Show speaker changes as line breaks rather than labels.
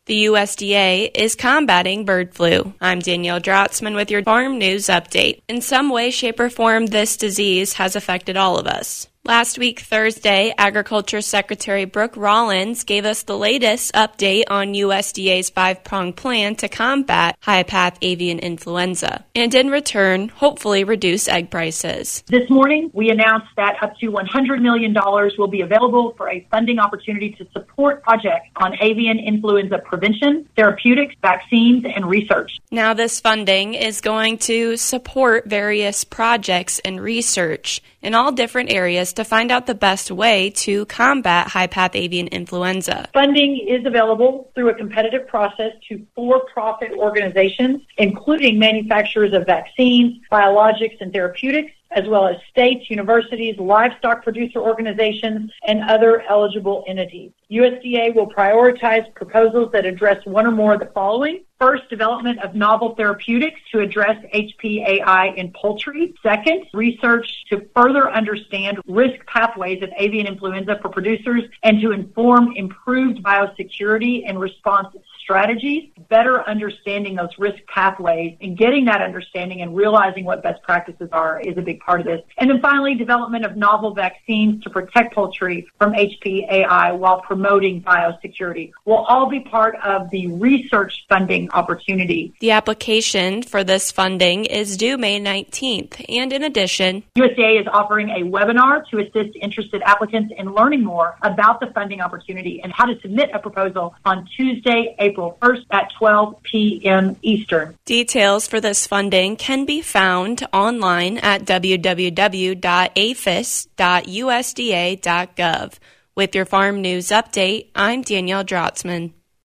The USDA is combating bird flu. I'm Danielle Drotzman with your Farm News Update. In some way, shape, or form, this disease has affected all of us. Last week, Thursday, Agriculture Secretary Brooke Rollins gave us the latest update on USDA's five-pronged plan to combat high-path avian influenza, and in return, hopefully reduce egg prices.
This morning, we announced that up to $100 million will be available for a funding opportunity to support projects on avian influenza prevention, therapeutics, vaccines, and research.
Now, this funding is going to support various projects and research in all different areas to find out the best way to combat high-path avian influenza.
Funding is available through a competitive process to for-profit organizations, including manufacturers of vaccines, biologics, and therapeutics, as well as states, universities, livestock producer organizations, and other eligible entities. USDA will prioritize proposals that address one or more of the following. First, development of novel therapeutics to address HPAI in poultry. Second, research to further understand risk pathways of avian influenza for producers and to inform improved biosecurity and response strategies. Better understanding those risk pathways and getting that understanding and realizing what best practices are is a big part of this. And then finally, development of novel vaccines to protect poultry from HPAI while promoting biosecurity will all be part of the research funding opportunity.
The application for this funding is due May 19th, and in addition,
USDA is offering a webinar to assist interested applicants in learning more about the funding opportunity and how to submit a proposal on Tuesday, April 1st at 12 p.m. Eastern.
Details for this funding can be found online at www.aphis.usda.gov. With your Farm News Update, I'm Danielle Drotzman.